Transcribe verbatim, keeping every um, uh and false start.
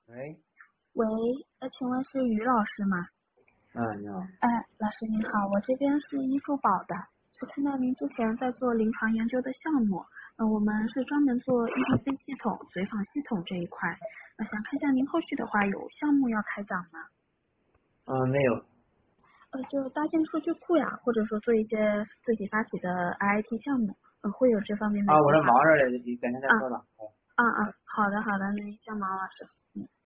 喂， 喂，呃，请问是于老师吗？ 啊，你好。 哎，老师您好，我这边是医付宝的，是看到您之前在做临床研究的项目，呃，我们是专门做 E D C 系统、随访系统这一块，呃，想看一下您后续的话有项目要开展吗？ 嗯，没有。 呃，就搭建数据库呀，或者说做一些自己发起的 I I T 项目，呃，会有这方面的啊，我计划。 这忙着嘞，你改天再啊说吧。好。 啊啊，好的好的，那您先忙，老师。